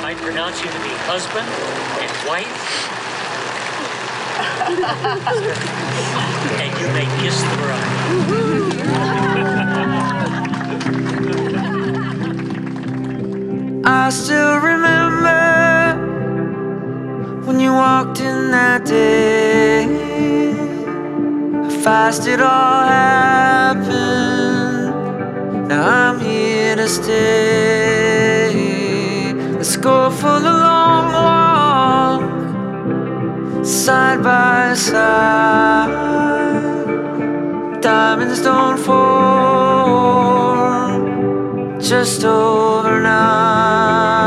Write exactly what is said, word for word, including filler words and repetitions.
I pronounce you to be husband and wife. And you may kiss the bride. I still remember when you walked in that day, how fast it all happened. Now I'm here to stay. Let's go for the long walk, side by side. Diamonds don't fall just overnight.